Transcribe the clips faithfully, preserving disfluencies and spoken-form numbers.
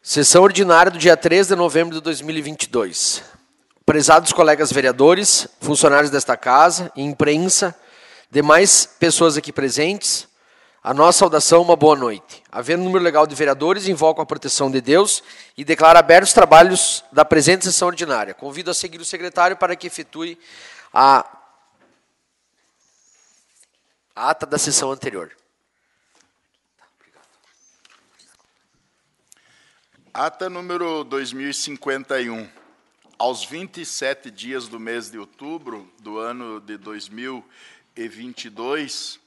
Sessão ordinária do dia três de novembro de dois mil e vinte e dois. Prezados colegas vereadores, funcionários desta casa, imprensa, demais pessoas aqui presentes, a nossa saudação, uma boa noite. Havendo número legal de vereadores, invoco a proteção de Deus e declaro abertos os trabalhos da presente sessão ordinária. Convido a seguir o secretário para que efetue a, a ata da sessão anterior. Ata número dois mil e cinquenta e um. Aos vinte e sete dias do mês de outubro do ano de dois mil e vinte e dois,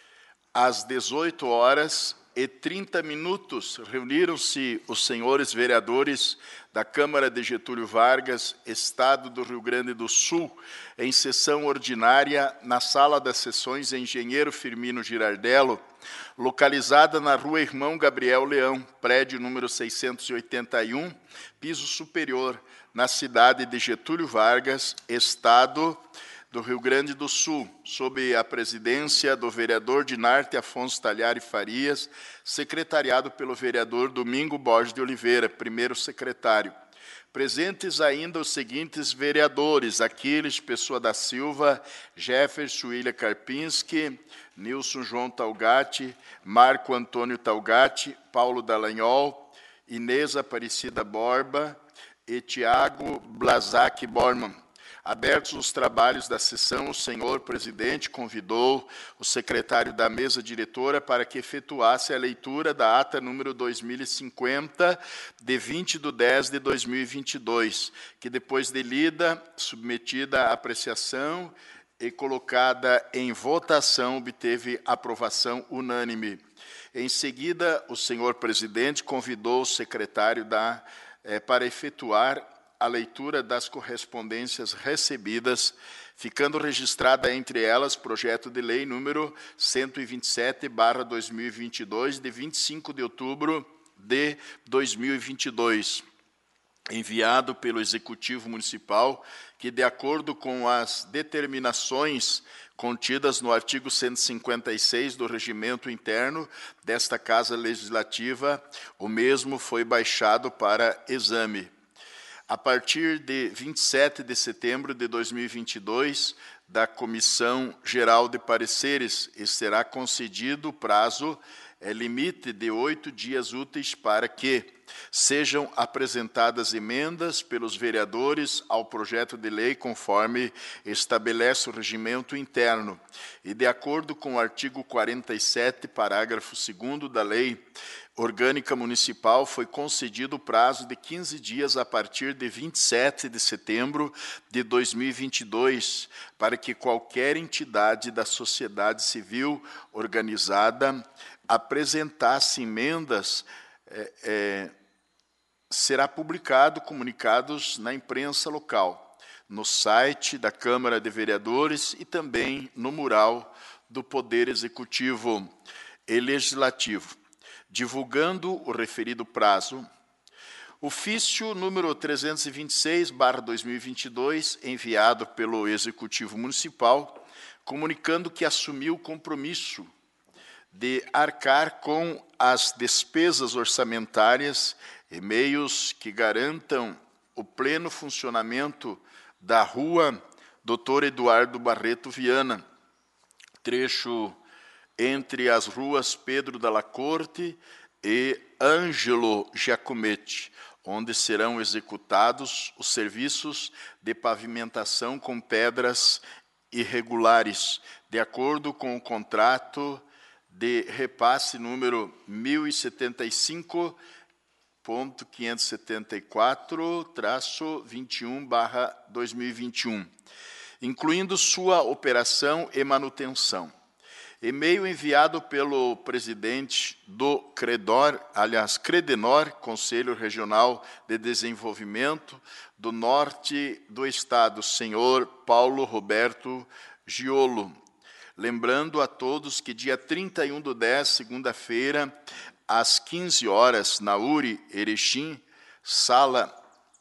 às dezoito horas e trinta minutos, reuniram-se os senhores vereadores da Câmara de Getúlio Vargas, Estado do Rio Grande do Sul, em sessão ordinária na Sala das Sessões Engenheiro Firmino Girardello, localizada na Rua Irmão Gabriel Leão, prédio número seiscentos e oitenta e um, piso superior, na cidade de Getúlio Vargas, Estado do Rio Grande do Sul, sob a presidência do vereador Dinarte Afonso Talhari Farias, secretariado pelo vereador Domingo Borges de Oliveira, primeiro secretário. Presentes ainda os seguintes vereadores: Aquiles Pessoa da Silva, Jefferson William Karpinski, Nilson João Talgatti, Marco Antônio Talgatti, Paulo Dallagnol, Inês Aparecida Borba e Tiago Blazac Borman. Abertos os trabalhos da sessão, o senhor presidente convidou o secretário da mesa diretora para que efetuasse a leitura da ata número dois mil e cinquenta, de vinte de dez de dois mil e vinte e dois, que depois de lida, submetida à apreciação e colocada em votação, obteve aprovação unânime. Em seguida, o senhor presidente convidou o secretário da, eh, para efetuar a leitura das correspondências recebidas, ficando registrada entre elas projeto de lei número cento e vinte e sete barra dois mil e vinte e dois, de vinte e cinco de outubro de dois mil e vinte e dois, enviado pelo Executivo Municipal, que, de acordo com as determinações contidas no artigo cento e cinquenta e seis do Regimento Interno desta Casa Legislativa, o mesmo foi baixado para exame. A partir de vinte e sete de setembro de dois mil e vinte e dois, da Comissão Geral de Pareceres, e será concedido o prazo é, limite de oito dias úteis para que sejam apresentadas emendas pelos vereadores ao projeto de lei conforme estabelece o regimento interno. E, de acordo com o artigo quarenta e sete, parágrafo segundo da Lei Orgânica Municipal, foi concedido o prazo de quinze dias a partir de vinte e sete de setembro de dois mil e vinte e dois, para que qualquer entidade da sociedade civil organizada apresentasse emendas. É, é, será publicado comunicados na imprensa local, no site da Câmara de Vereadores e também no mural do Poder Executivo e Legislativo, divulgando o referido prazo. Ofício número trezentos e vinte e seis barra dois mil e vinte e dois, enviado pelo Executivo Municipal, comunicando que assumiu o compromisso de arcar com as despesas orçamentárias e meios que garantam o pleno funcionamento da Rua doutor Eduardo Barreto Viana, trecho entre as ruas Pedro Dalla Corte e Ângelo Giacometti, onde serão executados os serviços de pavimentação com pedras irregulares, de acordo com o contrato de repasse número mil e setenta e cinco ponto quinhentos e setenta e quatro traço vinte e um barra dois mil e vinte e um, incluindo sua operação e manutenção. E-mail enviado pelo presidente do Credor, aliás, Credenor, Conselho Regional de Desenvolvimento do Norte do Estado, senhor Paulo Roberto Giolo. Lembrando a todos que dia trinta e um do dez, segunda-feira, às quinze horas, na U R I Erechim, sala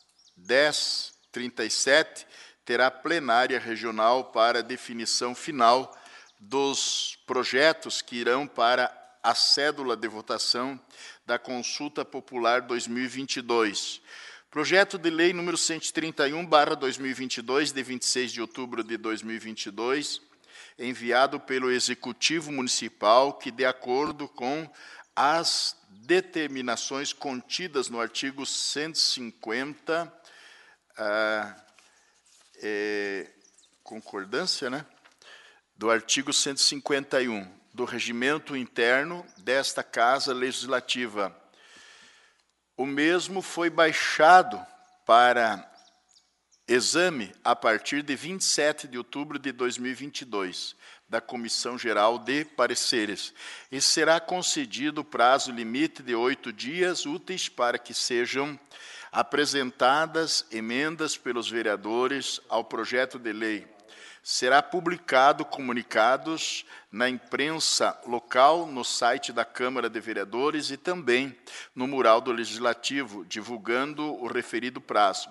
dez trinta e sete, terá plenária regional para definição final dos projetos que irão para a cédula de votação da Consulta Popular dois mil e vinte e dois. Projeto de Lei número cento e trinta e um barra dois mil e vinte e dois, de vinte e seis de outubro de dois mil e vinte e dois, enviado pelo Executivo Municipal, que, de acordo com as determinações contidas no artigo cento e cinquenta, ah, é, concordância, né? Do artigo cento e cinquenta e um do Regimento Interno desta Casa Legislativa. O mesmo foi baixado para exame a partir de vinte e sete de outubro de dois mil e vinte e dois, da Comissão Geral de Pareceres, e será concedido prazo limite de oito dias úteis para que sejam apresentadas emendas pelos vereadores ao projeto de lei. Será publicado comunicados na imprensa local, no site da Câmara de Vereadores e também no mural do Legislativo, divulgando o referido prazo.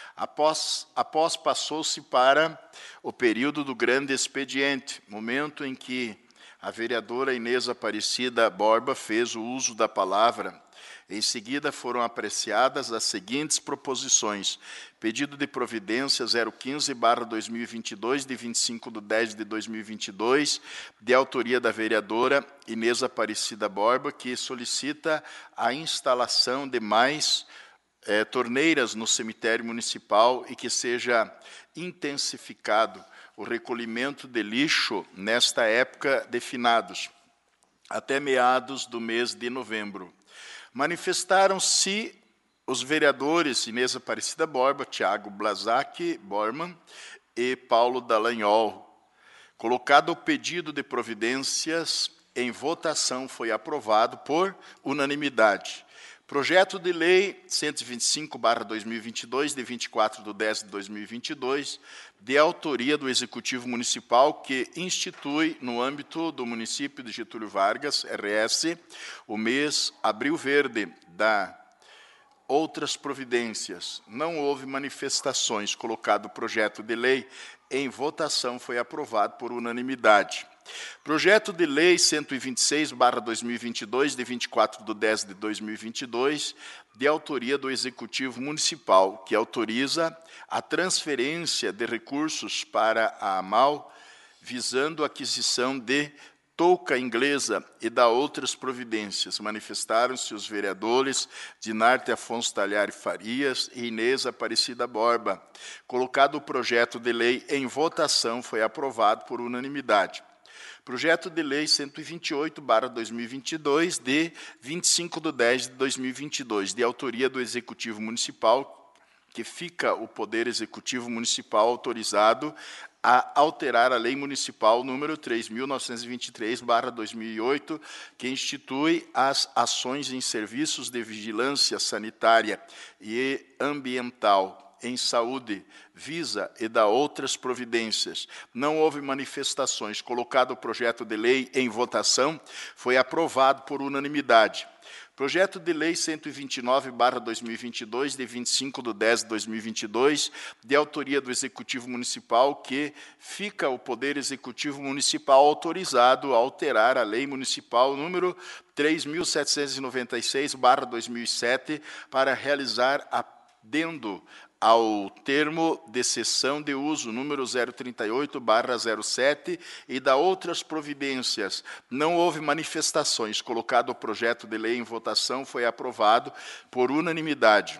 Após, após passou-se para o período do grande expediente, momento em que a vereadora Inês Aparecida Borba fez o uso da palavra. Em seguida, foram apreciadas as seguintes proposições. Pedido de providência zero quinze barra dois mil e vinte e dois, de vinte e cinco de dez de dois mil e vinte e dois, de autoria da vereadora Inês Aparecida Borba, que solicita a instalação de mais eh, torneiras no cemitério municipal e que seja intensificado o recolhimento de lixo nesta época de finados, até meados do mês de novembro. Manifestaram-se os vereadores Inês Aparecida Borba, Tiago Blazac Borman e Paulo Dallagnol. Colocado o pedido de providências em votação, foi aprovado por unanimidade. Projeto de Lei cento e vinte e cinco barra dois mil e vinte e dois, de vinte e quatro de dez de dois mil e vinte e dois, de autoria do Executivo Municipal, que institui, no âmbito do município de Getúlio Vargas, R S, o mês Abril Verde, da outras providências. Não houve manifestações. Colocado o projeto de lei em votação, foi aprovado por unanimidade. Projeto de Lei cento e vinte e seis barra dois mil e vinte e dois, de vinte e quatro de dez de dois mil e vinte e dois, de autoria do Executivo Municipal, que autoriza a transferência de recursos para a AMAL, visando a aquisição de touca inglesa e da outras providências. Manifestaram-se os vereadores Dinarte Afonso Talhari Farias e Inês Aparecida Borba. Colocado o projeto de lei em votação, foi aprovado por unanimidade. Projeto de Lei cento e vinte e oito barra dois mil e vinte e dois, de vinte e cinco de dez de dois mil e vinte e dois, de autoria do Executivo Municipal, que fica o Poder Executivo Municipal autorizado a alterar a Lei Municipal número três mil novecentos e vinte e três barra dois mil e oito, que institui as ações em serviços de vigilância sanitária e ambiental em saúde, visa e da outras providências. Não houve manifestações. Colocado o projeto de lei em votação, foi aprovado por unanimidade. Projeto de Lei cento e vinte e nove barra dois mil e vinte e dois, de vinte e cinco de dez de dois mil e vinte e dois, de autoria do Executivo Municipal, que fica o Poder Executivo Municipal autorizado a alterar a Lei Municipal número três mil setecentos e noventa e seis barra dois mil e sete, para realizar adendo ao termo de cessão de uso número zero trinta e oito barra zero sete e da outras providências. Não houve manifestações. Colocado o projeto de lei em votação, foi aprovado por unanimidade.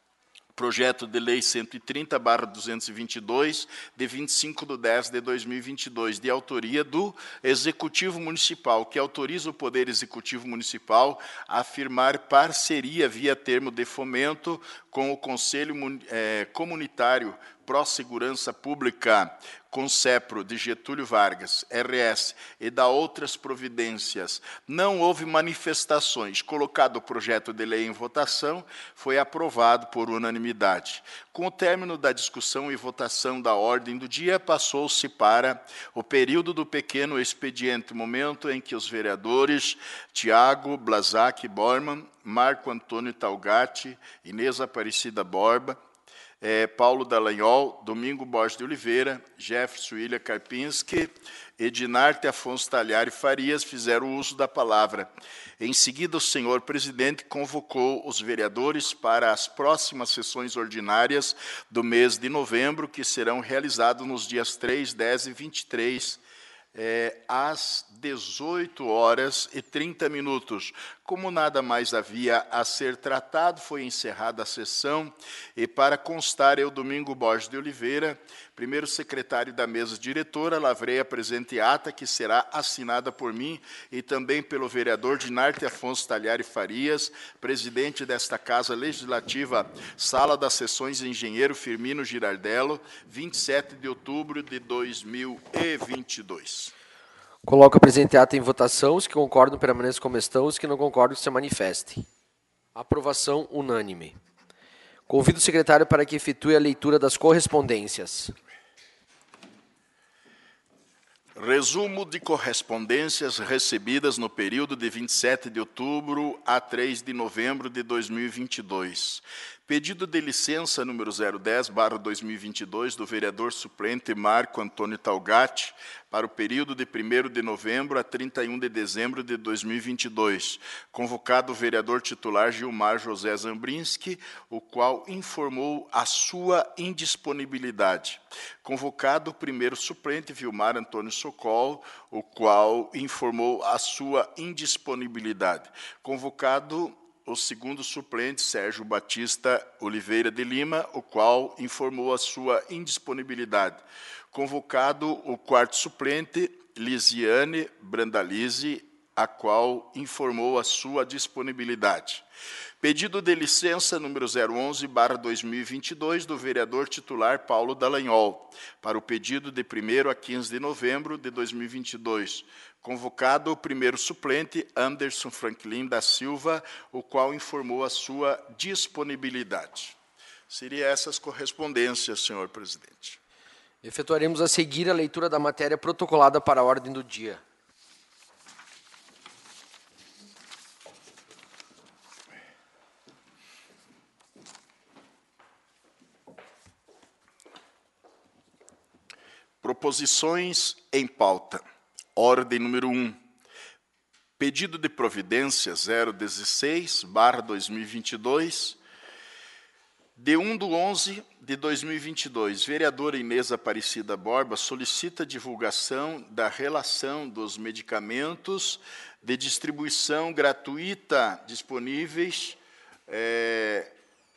Projeto de Lei cento e trinta barra duzentos e vinte e dois, de vinte e cinco de dez de dois mil e vinte e dois, de autoria do Executivo Municipal, que autoriza o Poder Executivo Municipal a firmar parceria via termo de fomento com o Conselho eh, Comunitário Pró-Segurança Pública, CONSEPRO, de Getúlio Vargas, R S, e da outras providências. Não houve manifestações. Colocado o projeto de lei em votação, foi aprovado por unanimidade. Com o término da discussão e votação da ordem do dia, passou-se para o período do pequeno expediente, momento em que os vereadores Tiago Blazac Borman, Marco Antônio Talgatti, Inês Aparecida Borba, é, Paulo Dallagnol, Domingo Borges de Oliveira, Jefferson William Karpinski, Edinarte Afonso Talhari Farias fizeram uso da palavra. Em seguida, o senhor presidente convocou os vereadores para as próximas sessões ordinárias do mês de novembro, que serão realizadas nos dias três, dez e vinte e três, É, às dezoito horas e trinta minutos. Como nada mais havia a ser tratado, foi encerrada a sessão e, para constar, eu, Domingo Borges de Oliveira, primeiro secretário da mesa diretora, lavrei a presente ata, que será assinada por mim e também pelo vereador Edinarte Afonso Talhari Farias, presidente desta Casa Legislativa, Sala das Sessões Engenheiro Firmino Girardello, vinte e sete de outubro de dois mil e vinte e dois. Coloco a presente ata em votação. Os que concordam permaneçam como estão, os que não concordam se manifestem. Aprovação unânime. Convido o secretário para que efetue a leitura das correspondências. Resumo de correspondências recebidas no período de vinte e sete de outubro a três de novembro de dois mil e vinte e dois. Pedido de licença número zero dez barra dois mil e vinte e dois do vereador suplente Marco Antônio Talgatti para o período de primeiro de novembro a trinta e um de dezembro de dois mil e vinte e dois. Convocado o vereador titular Gilmar José Zambrinski, o qual informou a sua indisponibilidade. Convocado o primeiro suplente Vilmar Antônio Socol, o qual informou a sua indisponibilidade. Convocado o segundo suplente, Sérgio Batista Oliveira de Lima, o qual informou a sua indisponibilidade. Convocado o quarto suplente, Lisiane Brandalize, a qual informou a sua disponibilidade. Pedido de licença número zero onze barra dois mil e vinte e dois do vereador titular Paulo Dallagnol, para o pedido de primeiro a quinze de novembro de dois mil e vinte e dois. Convocado o primeiro suplente, Anderson Franklin da Silva, o qual informou a sua disponibilidade. Seriam essas correspondências, senhor presidente. Efetuaremos a seguir a leitura da matéria protocolada para a ordem do dia. Proposições em pauta. Ordem número um. Pedido de providência zero dezesseis barra dois mil e vinte e dois, de um de onze de dois mil e vinte e dois. Vereadora Inês Aparecida Borba solicita divulgação da relação dos medicamentos de distribuição gratuita disponíveis é,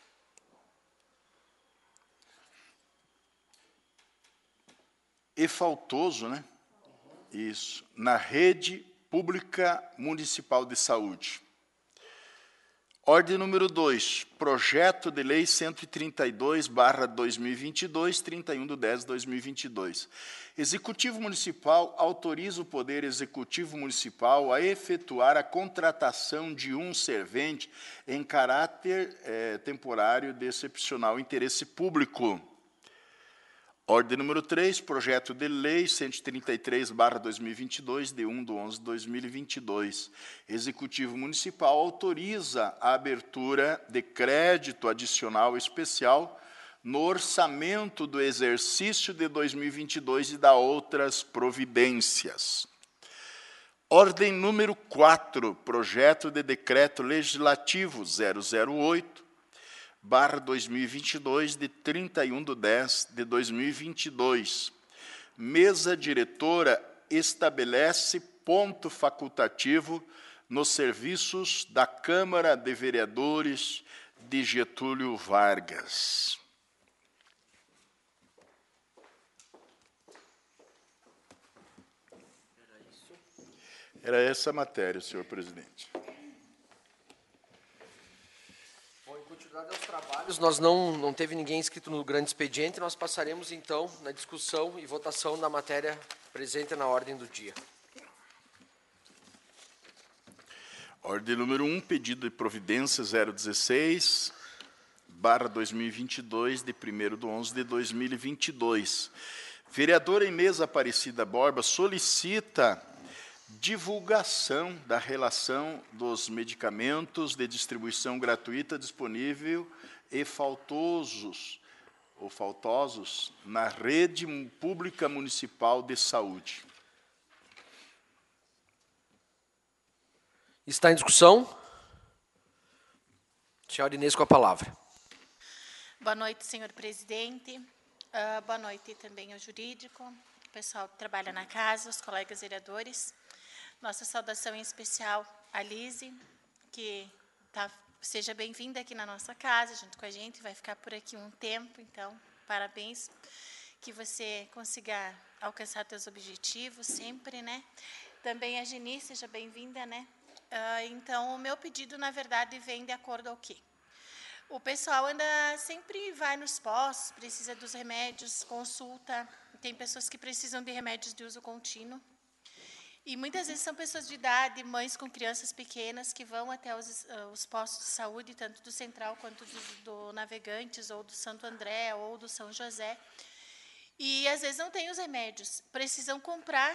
e faltoso, né? Isso, na rede pública municipal de saúde. Ordem número dois, projeto de lei cento e trinta e dois barra dois mil e vinte e dois, trinta e um de dez de dois mil e vinte e dois. Executivo Municipal autoriza o Poder Executivo Municipal a efetuar a contratação de um servente em caráter eh, temporário de excepcional interesse público. Ordem número três, projeto de lei cento e trinta e três barra dois mil e vinte e dois, de um de onze de dois mil e vinte e dois. Executivo Municipal autoriza a abertura de crédito adicional especial no orçamento do exercício de dois mil e vinte e dois e da outras providências. Ordem número quatro, projeto de decreto legislativo zero zero oito, barra dois mil e vinte e dois, de trinta e um de dez de dois mil e vinte e dois. Mesa diretora estabelece ponto facultativo nos serviços da Câmara de Vereadores de Getúlio Vargas. Era essa a matéria, senhor presidente. Aos trabalhos, nós não, não teve ninguém inscrito no grande expediente, nós passaremos, então, na discussão e votação da matéria presente na ordem do dia. Ordem número um, pedido de providência zero dezesseis barra dois mil e vinte e dois, de primeiro de onze de dois mil e vinte e dois. Vereadora Inês Aparecida Borba solicita divulgação da relação dos medicamentos de distribuição gratuita disponível e faltosos ou faltosos na rede pública municipal de saúde. Está em discussão? Senhora Inês, com a palavra. Boa noite, senhor presidente. Uh, boa noite também ao jurídico, o pessoal que trabalha na casa, os colegas vereadores. Nossa saudação em especial à Lise, que tá, seja bem-vinda aqui na nossa casa, junto com a gente, vai ficar por aqui um tempo, então, parabéns, que você consiga alcançar seus objetivos sempre, né? Também a Geni, seja bem-vinda, né? Uh, então, o meu pedido, na verdade, vem de acordo ao quê? O pessoal ainda sempre vai nos postos, precisa dos remédios, consulta, tem pessoas que precisam de remédios de uso contínuo. E muitas vezes são pessoas de idade, mães com crianças pequenas, que vão até os, os postos de saúde, tanto do Central quanto do, do Navegantes, ou do Santo André, ou do São José. E às vezes não tem os remédios, precisam comprar,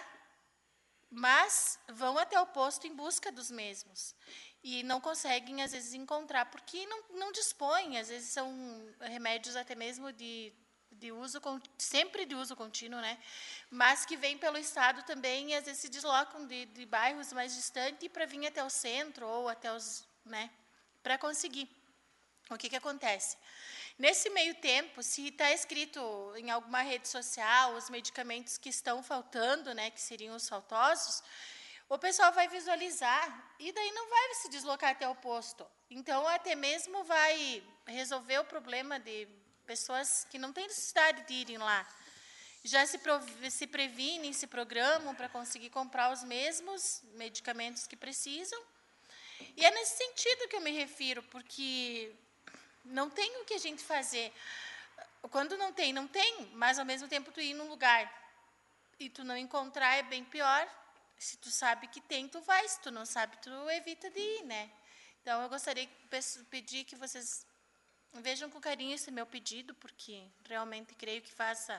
mas vão até o posto em busca dos mesmos. E não conseguem, às vezes, encontrar, porque não, não dispõem, às vezes são remédios até mesmo de, de uso, sempre de uso contínuo, né? Mas que vêm pelo Estado também e, às vezes, se deslocam de, de bairros mais distantes para vir até o centro ou até os, né? Para conseguir. O que que acontece? Nesse meio tempo, se está escrito em alguma rede social os medicamentos que estão faltando, né, que seriam os faltosos, o pessoal vai visualizar e daí não vai se deslocar até o posto. Então, até mesmo vai resolver o problema de pessoas que não têm necessidade de irem lá. Já se, se previnem, se programam para conseguir comprar os mesmos medicamentos que precisam. E é nesse sentido que eu me refiro, porque não tem o que a gente fazer. Quando não tem, não tem, mas ao mesmo tempo tu ir num lugar e tu não encontrar é bem pior. Se tu sabe que tem, tu vai. Se tu não sabe, tu evita de ir, né? Então, eu gostaria de pedir que vocês vejam com carinho esse meu pedido, porque realmente creio que faça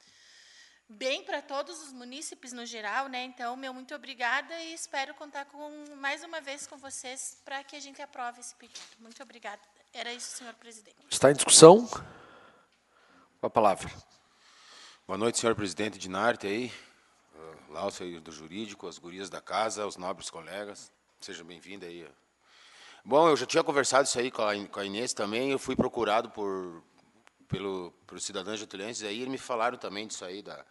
bem para todos os munícipes no geral, né? Então, meu muito obrigada e espero contar com, mais uma vez com vocês para que a gente aprove esse pedido. Muito obrigada. Era isso, senhor presidente. Está em discussão? Com a palavra. Boa noite, senhor presidente Dinarte aí, lá o senhor do jurídico, as gurias da casa, os nobres colegas. Seja bem-vindo aí. Bom, eu já tinha conversado isso aí com a, com a Inês também, eu fui procurado por, pelo, por cidadãos getulenses aí, eles me falaram também disso aí, da,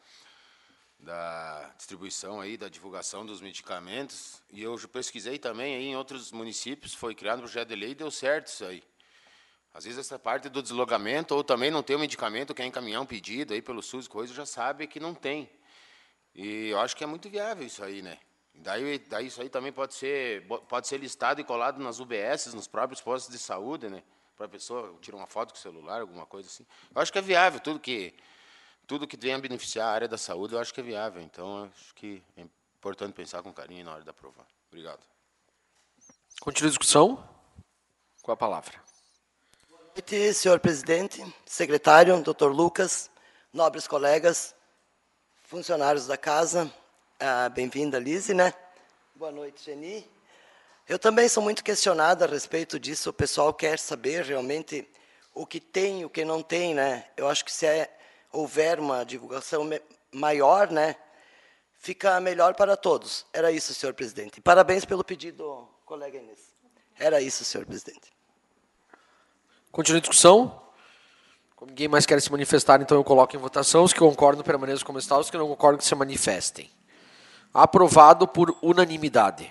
da distribuição aí, da divulgação dos medicamentos, e eu já pesquisei também aí em outros municípios, foi criado um projeto de lei e deu certo isso aí. Às vezes essa parte do deslocamento, ou também não tem o medicamento, quer encaminhar um pedido aí pelo SUS, coisa, já sabe que não tem. E eu acho que é muito viável isso aí, né? Daí, daí isso aí também pode ser, pode ser listado e colado nas U B S, nos próprios postos de saúde, né? Para a pessoa tirar uma foto com o celular, alguma coisa assim. Eu acho que é viável, tudo que, tudo que venha beneficiar a área da saúde, eu acho que é viável. Então, eu acho que é importante pensar com carinho na hora de aprovar. Obrigado. Continua a discussão? Com a palavra. Boa noite, senhor presidente, secretário, doutor Lucas, nobres colegas, funcionários da casa, ah, bem-vinda, Lise, né? Boa noite, Geni. Eu também sou muito questionado a respeito disso, o pessoal quer saber realmente o que tem e o que não tem, né? Eu acho que se é, houver uma divulgação maior, né, fica melhor para todos. Era isso, senhor presidente. Parabéns pelo pedido, colega Inês. Era isso, senhor presidente. Continua a discussão? Como ninguém mais quer se manifestar, então eu coloco em votação. Os que concordam permaneçam como estão, os que não concordam que se manifestem. Aprovado por unanimidade.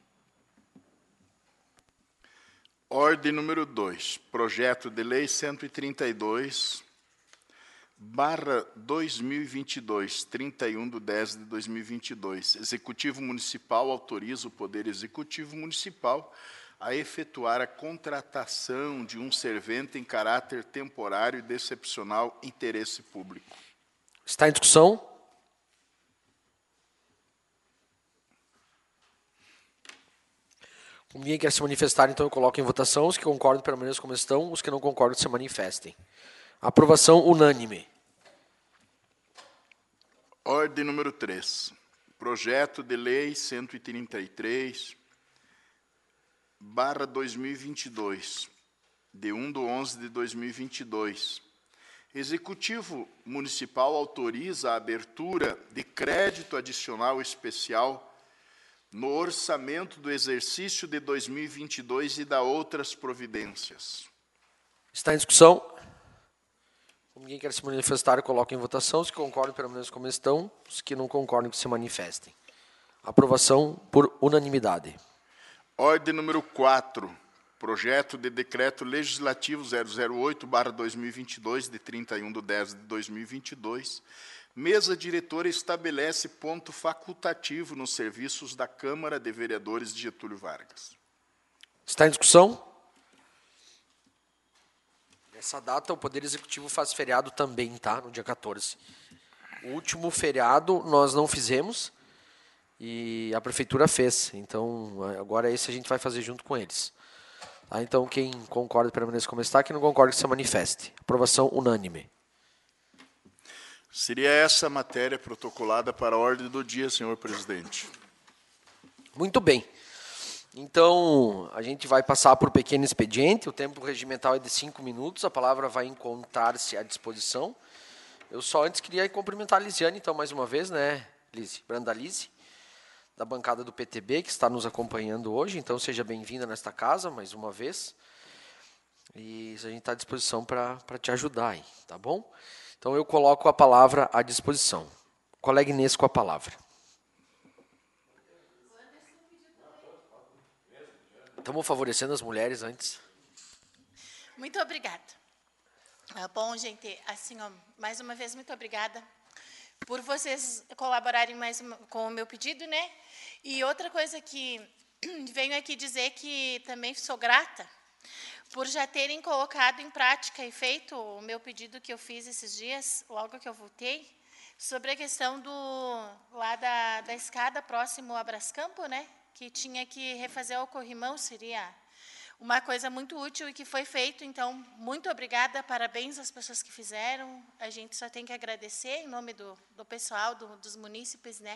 Ordem número dois. Projeto de lei cento e trinta e dois, barra dois mil e vinte e dois, trinta e um de dez de dois mil e vinte e dois. Executivo Municipal autoriza o Poder Executivo Municipal a efetuar a contratação de um servente em caráter temporário e de excepcional interesse público. Está em discussão? Como ninguém quer se manifestar, então eu coloco em votação. Os que concordam permaneçam como estão, os que não concordam se manifestem. Aprovação unânime. Ordem número três. Projeto de lei cento e trinta e três, barra dois mil e vinte e dois, de um de onze de dois mil e vinte e dois, Executivo Municipal autoriza a abertura de crédito adicional especial no orçamento do exercício de dois mil e vinte e dois e dá outras providências. Está em discussão? Como ninguém quer se manifestar, coloco em votação. Os que concordam, permaneçam como estão. Os que não concordam, que se manifestem. Aprovação por unanimidade. Ordem número quatro. Projeto de Decreto Legislativo zero zero oito barra dois mil e vinte e dois, de trinta e um de dez de dois mil e vinte e dois. Mesa diretora estabelece ponto facultativo nos serviços da Câmara de Vereadores de Getúlio Vargas. Está em discussão? Nessa data, o Poder Executivo faz feriado também, tá? No dia quatorze. O último feriado nós não fizemos e a Prefeitura fez. Então, agora esse a gente vai fazer junto com eles. Tá? Então, quem concorda, permaneça como está. Quem não concorda, que se manifeste. Aprovação unânime. Seria essa a matéria protocolada para a ordem do dia, senhor presidente. Muito bem. Então, a gente vai passar por pequeno expediente. O tempo regimental é de cinco minutos. A palavra vai encontrar-se à disposição. Eu só antes queria cumprimentar a Lisiane, então, mais uma vez, né, Lise? Branda Lise, da bancada do P T B, que está nos acompanhando hoje. Então, seja bem-vinda nesta casa, mais uma vez. E a gente está à disposição para te ajudar aí, tá bom? Então, eu coloco a palavra à disposição. Colega Inês com a palavra. Estamos favorecendo as mulheres antes. Muito obrigada. Ah, bom, gente, assim, ó, mais uma vez, muito obrigada por vocês colaborarem mais uma, com o meu pedido, né? E outra coisa que venho aqui dizer que também sou grata por já terem colocado em prática e feito o meu pedido que eu fiz esses dias, logo que eu voltei, sobre a questão do, lá da, da escada próximo a Brascampo, né? Que tinha que refazer o corrimão, seria uma coisa muito útil e que foi feito. Então, muito obrigada, parabéns às pessoas que fizeram. A gente só tem que agradecer em nome do, do pessoal, do, dos munícipes, né?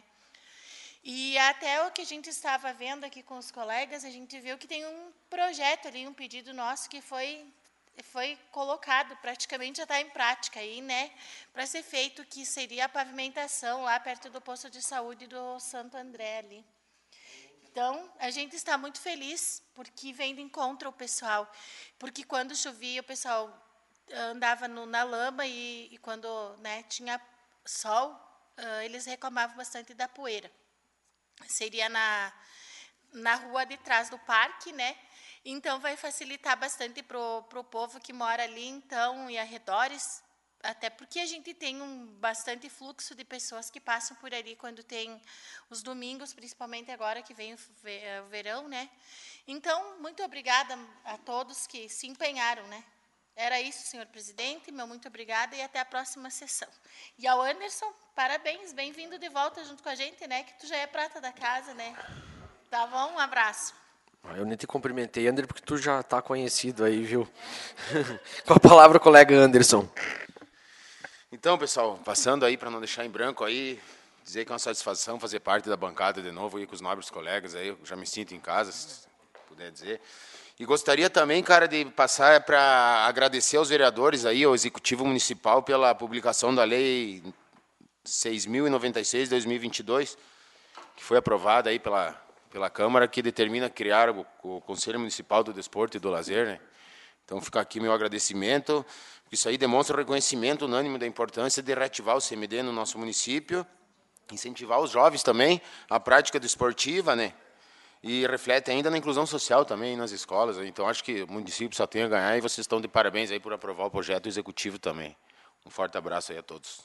E até o que a gente estava vendo aqui com os colegas, a gente viu que tem um projeto ali, um pedido nosso que foi, foi colocado, praticamente já está em prática aí, né? Para ser feito, que seria a pavimentação lá perto do posto de saúde do Santo André ali. Então, a gente está muito feliz porque vem de encontro ao pessoal. Porque quando chovia, o pessoal andava no, na lama e, e quando, né, tinha sol, uh, eles reclamavam bastante da poeira. Seria na, na rua de trás do parque, né? Então, vai facilitar bastante para o povo que mora ali, então, e arredores. Até porque a gente tem um bastante fluxo de pessoas que passam por ali quando tem os domingos, principalmente agora que vem o verão, né? Então, muito obrigada a todos que se empenharam, né? Era isso, senhor presidente, meu muito obrigada e até a próxima sessão. E ao Anderson, parabéns, bem-vindo de volta junto com a gente, né? Que tu já é prata da casa, né? Tá bom? Um abraço. Eu nem te cumprimentei, Anderson, porque tu já está conhecido aí, viu? Com a palavra, colega Anderson. Então, pessoal, passando aí para não deixar em branco aí, dizer que é uma satisfação fazer parte da bancada de novo aí com os nobres colegas aí, eu já me sinto em casa, se puder dizer. E gostaria também, cara, de passar para agradecer aos vereadores aí, ao Executivo Municipal, pela publicação da Lei seis mil e noventa e seis de dois mil e vinte e dois, que foi aprovada aí pela, pela Câmara, que determina criar o, o Conselho Municipal do Desporto e do Lazer, né? Então, fica aqui meu agradecimento. Isso aí demonstra o reconhecimento unânime da importância de reativar o C M D no nosso município, incentivar os jovens também à prática desportiva, né? E reflete ainda na inclusão social também nas escolas. Então, acho que o município só tem a ganhar e vocês estão de parabéns aí por aprovar o projeto executivo também. Um forte abraço aí a todos.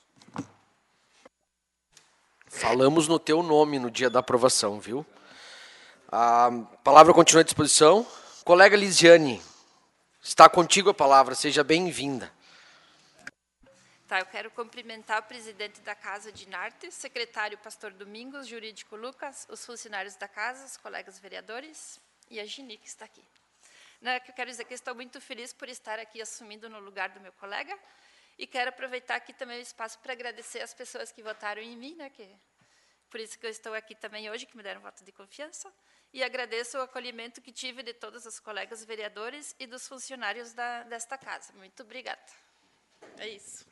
Falamos no teu nome no dia da aprovação, viu? A palavra continua à disposição. Colega Lisiane, está contigo a palavra, seja bem-vinda. Tá, eu quero cumprimentar o presidente da Casa de Narte, secretário Pastor Domingos, jurídico Lucas, os funcionários da Casa, os colegas vereadores e a Gini, que está aqui. Não, é que eu quero dizer que estou muito feliz por estar aqui assumindo no lugar do meu colega e quero aproveitar aqui também o espaço para agradecer as pessoas que votaram em mim, né, que, por isso que eu estou aqui também hoje, que me deram voto de confiança, e agradeço o acolhimento que tive de todos os colegas vereadores e dos funcionários da, desta casa. Muito obrigada. É isso.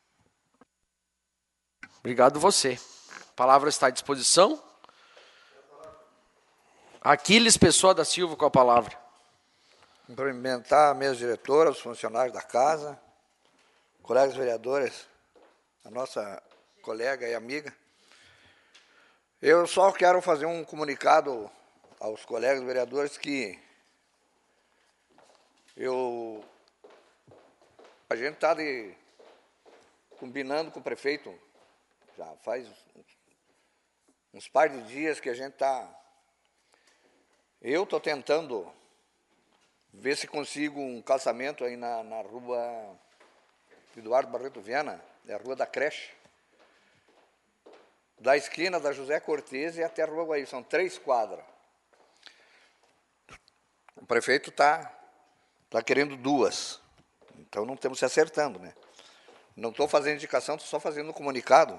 Obrigado você. A palavra está à disposição. Aquiles Pessoa da Silva com a palavra. Cumprimentar a mesa diretora, os funcionários da casa, colegas vereadores, a nossa colega e amiga. Eu só quero fazer um comunicado aos colegas vereadores que eu, a gente está combinando com o prefeito, já faz uns, uns par de dias que a gente está... Eu estou tentando ver se consigo um calçamento aí na, na rua Eduardo Barreto Viana, é a rua da creche, da esquina da José Cortez e até a rua Guaí, são três quadras. O prefeito está tá querendo duas, então não estamos se acertando, né? Não estou fazendo indicação, estou só fazendo um comunicado.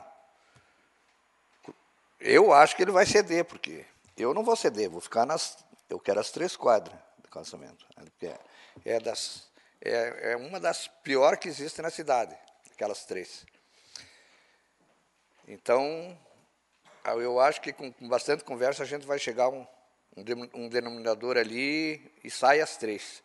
Eu acho que ele vai ceder, porque eu não vou ceder, vou ficar nas... Eu quero as três quadras do calçamento. É, é, das, é, é uma das piores que existem na cidade, aquelas três. Então, eu acho que com bastante conversa a gente vai chegar a um, um denominador ali e sai as três.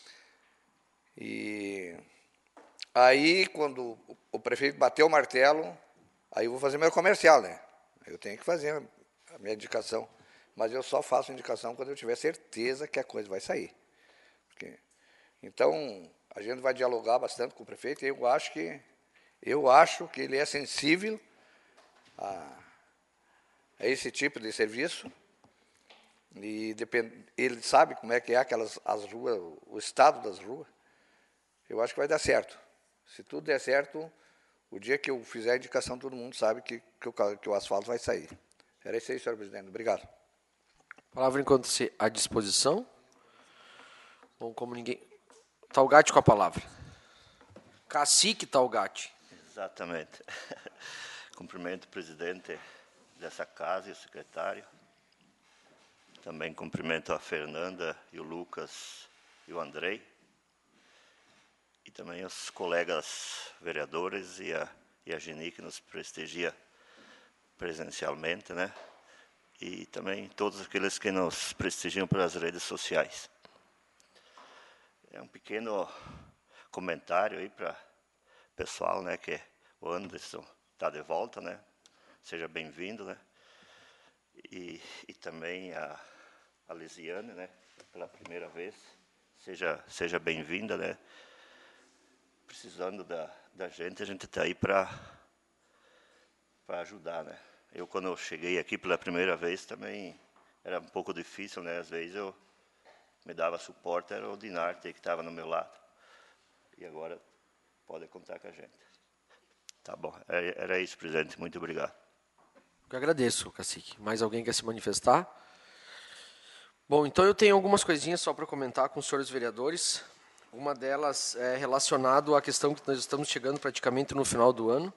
E aí, quando o prefeito bateu o martelo, aí eu vou fazer meu comercial, né? Eu tenho que fazer a minha indicação. Mas eu só faço indicação quando eu tiver certeza que a coisa vai sair. Porque, então, a gente vai dialogar bastante com o prefeito e eu acho que, eu acho que ele é sensível a, a esse tipo de serviço. E depend, ele sabe como é que é aquelas as ruas, o estado das ruas. Eu acho que vai dar certo. Se tudo der certo, o dia que eu fizer a indicação, todo mundo sabe que, que, o, que o asfalto vai sair. Era isso aí, senhor presidente. Obrigado. A palavra encontra-se à disposição. Bom, como ninguém... Talgatti com a palavra. Cacique Talgatti. Exatamente. Cumprimento o presidente dessa casa e o secretário. Também cumprimento a Fernanda e o Lucas e o Andrei. E também os colegas vereadores e a, e a Geni, que nos prestigia presencialmente, né? E também todos aqueles que nos prestigiam pelas redes sociais. É um pequeno comentário aí para o pessoal, né, que o Anderson está de volta, né? Seja bem-vindo, né? E, e também a, a Lisiane, né, pela primeira vez. Seja, seja bem-vinda, né? Precisando da, da gente, a gente está aí para para ajudar, né? Eu, quando eu cheguei aqui pela primeira vez, também era um pouco difícil, né? Às vezes eu me dava suporte, era o Dinarte que estava no meu lado. E agora pode contar com a gente. Tá bom, era isso, presidente. Muito obrigado. Eu agradeço, cacique. Mais alguém quer se manifestar? Bom, então eu tenho algumas coisinhas só para comentar com os senhores vereadores. Uma delas é relacionada à questão que nós estamos chegando praticamente no final do ano.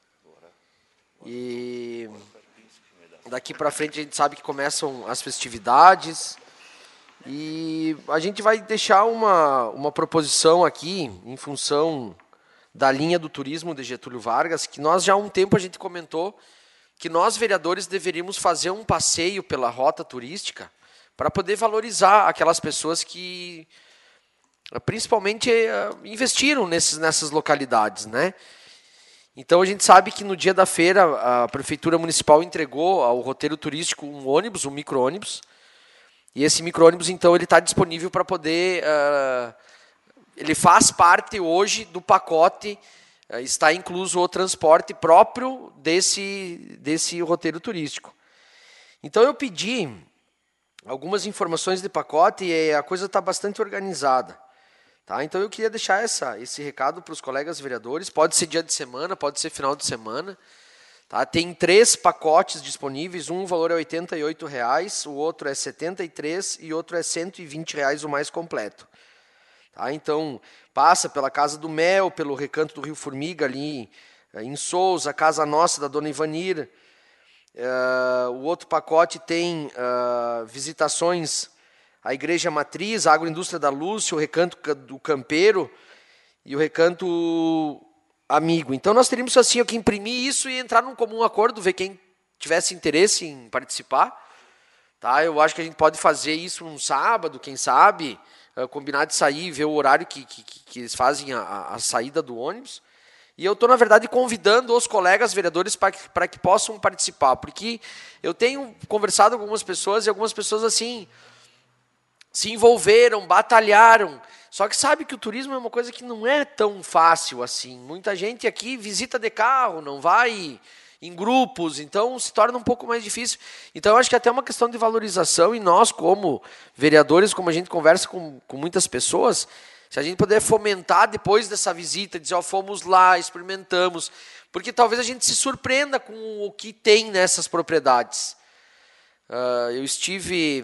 E daqui para frente a gente sabe que começam as festividades e a gente vai deixar uma, uma proposição aqui em função da linha do turismo de Getúlio Vargas, que nós já há um tempo a gente comentou que nós vereadores deveríamos fazer um passeio pela rota turística para poder valorizar aquelas pessoas que principalmente investiram nesses, nessas localidades, né? Então, a gente sabe que no dia da feira, a Prefeitura Municipal entregou ao roteiro turístico um ônibus, um micro-ônibus. E esse micro-ônibus, então, ele está disponível para poder... Uh, ele faz parte hoje do pacote, uh, está incluso o transporte próprio desse, desse roteiro turístico. Então, eu pedi algumas informações de pacote e a coisa está bastante organizada. Tá, então eu queria deixar essa, esse recado para os colegas vereadores. Pode ser dia de semana, pode ser final de semana. Tá? Tem três pacotes disponíveis, um valor é oitenta e oito reais, o outro é setenta e três e outro é cento e vinte reais o mais completo. Tá? Então, passa pela Casa do Mel, pelo Recanto do Rio Formiga, ali em Souza, Casa Nossa da Dona Ivanir. Uh, o outro pacote tem uh, visitações à Igreja Matriz, a Agroindústria da Lúcia, o Recanto do Campeiro e o Recanto amigo. Então nós teríamos assim que imprimir isso e entrar num comum acordo, ver quem tivesse interesse em participar. Tá? Eu acho que a gente pode fazer isso num sábado, quem sabe, uh, combinar de sair, ver o horário que, que, que eles fazem a, a saída do ônibus. E eu estou, na verdade, convidando os colegas vereadores para que, para que possam participar, porque eu tenho conversado com algumas pessoas e algumas pessoas assim se envolveram, batalharam. Só que sabe que o turismo é uma coisa que não é tão fácil assim. Muita gente aqui visita de carro, não vai em grupos, então se torna um pouco mais difícil. Então eu acho que até é uma questão de valorização, e nós, como vereadores, como a gente conversa com, com muitas pessoas, se a gente puder fomentar depois dessa visita, dizer, ó, fomos lá, experimentamos, porque talvez a gente se surpreenda com o que tem nessas propriedades. Uh, eu estive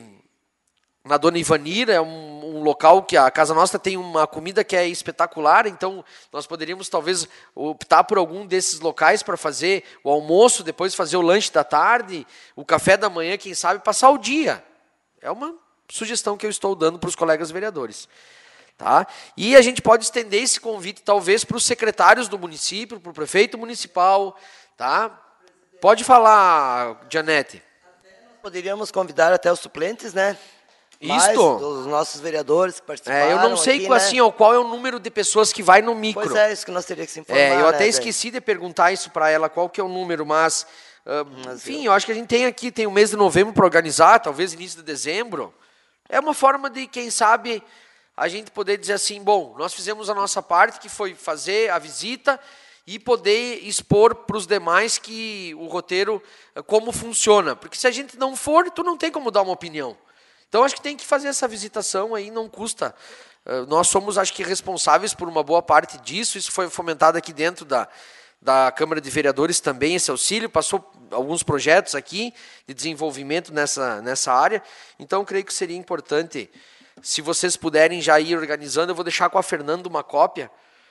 na Dona Ivanira, é um, um local que a Casa Nostra tem uma comida que é espetacular, então nós poderíamos talvez optar por algum desses locais para fazer o almoço, depois fazer o lanche da tarde, o café da manhã, quem sabe, passar o dia. É uma sugestão que eu estou dando para os colegas vereadores. Tá? E a gente pode estender esse convite talvez para os secretários do município, para o prefeito municipal. Tá? Pode falar, Janete. Poderíamos convidar até os suplentes, né? Mais Isto. dos nossos vereadores que participaram. É, eu não sei aqui, qual, né? assim, ó, qual é o número de pessoas que vai no micro. Pois é, isso que nós teríamos que se informar. É, eu até né, esqueci de perguntar isso para ela, qual que é o número, mas, uh, Mas enfim, eu- eu acho que a gente tem aqui, tem o mês de novembro para organizar, talvez início de dezembro. É uma forma de, quem sabe, a gente poder dizer assim, bom, nós fizemos a nossa parte, que foi fazer a visita e poder expor para os demais que o roteiro, uh, como funciona. Porque se a gente não for, tu não tem como dar uma opinião. Então, acho que tem que fazer essa visitação aí, não custa. Uh, nós somos, acho que, responsáveis por uma boa parte disso. Isso foi fomentado aqui dentro da, da Câmara de Vereadores também, esse auxílio. Passou alguns projetos aqui de desenvolvimento nessa, nessa área. Então, creio que seria importante, se vocês puderem já ir organizando, eu vou deixar com a Fernanda uma cópia.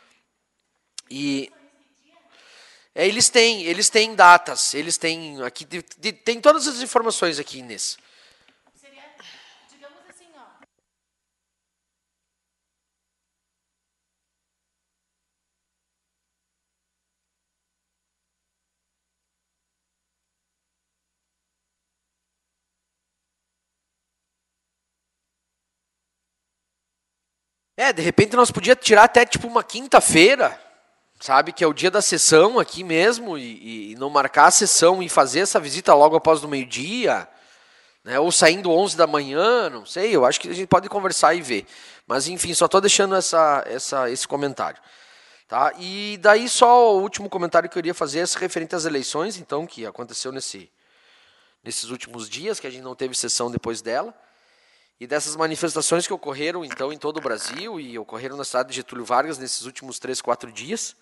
E... É, eles têm, eles têm datas, eles têm aqui, de, de, tem todas as informações aqui, Inês. É, de repente nós podíamos tirar até tipo uma quinta-feira, sabe, que é o dia da sessão aqui mesmo, e, e não marcar a sessão e fazer essa visita logo após o meio-dia, né, ou saindo onze da manhã, não sei, eu acho que a gente pode conversar e ver. Mas, enfim, só estou deixando essa, essa, esse comentário. Tá? E daí só o último comentário que eu iria fazer é referente às eleições, então, que aconteceu nesse, nesses últimos dias, que a gente não teve sessão depois dela. E dessas manifestações que ocorreram, então, em todo o Brasil e ocorreram na cidade de Getúlio Vargas nesses últimos três, quatro dias,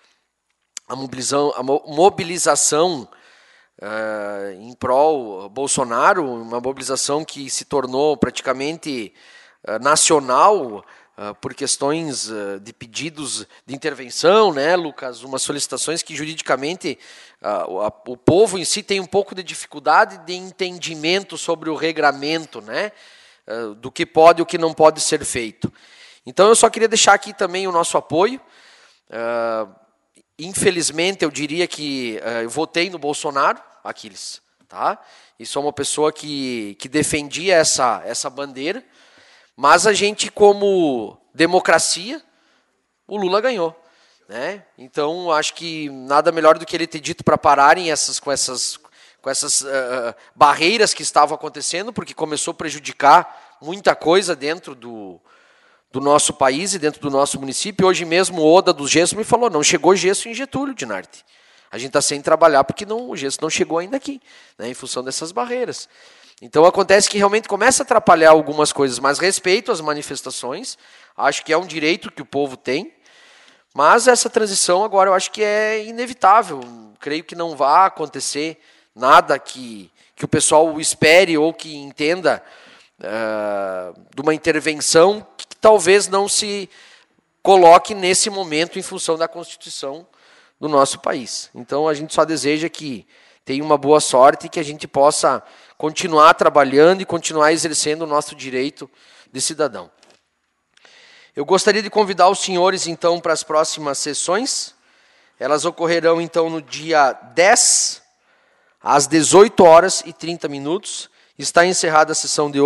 a mobilização, a mobilização uh, em prol Bolsonaro, uma mobilização que se tornou praticamente uh, nacional uh, por questões uh, de pedidos de intervenção, né, Lucas? Umas solicitações que juridicamente uh, a, o povo em si tem um pouco de dificuldade de entendimento sobre o regramento, né? Do que pode e o que não pode ser feito. Então, eu só queria deixar aqui também o nosso apoio. Uh, infelizmente, eu diria que uh, eu votei no Bolsonaro, Aquiles, tá? E sou uma pessoa que, que defendia essa, essa bandeira, mas a gente, como democracia, o Lula ganhou, né? Então, acho que nada melhor do que ele ter dito para pararem essas, com essas... com essas uh, barreiras que estavam acontecendo, porque começou a prejudicar muita coisa dentro do, do nosso país e dentro do nosso município. Hoje mesmo o Oda do Gesso me falou, não chegou gesso em Getúlio, Dinarte. A gente está sem trabalhar porque não, o gesso não chegou ainda aqui, né, em função dessas barreiras. Então acontece que realmente começa a atrapalhar algumas coisas, mas respeito às manifestações, acho que é um direito que o povo tem, mas essa transição agora eu acho que é inevitável, creio que não vai acontecer nada que, que o pessoal espere ou que entenda uh, de uma intervenção que, que talvez não se coloque nesse momento em função da Constituição do nosso país. Então, a gente só deseja que tenha uma boa sorte e que a gente possa continuar trabalhando e continuar exercendo o nosso direito de cidadão. Eu gostaria de convidar os senhores, então, para as próximas sessões. Elas ocorrerão, então, no dia dez, às dezoito horas e trinta minutos. Está encerrada a sessão de hoje.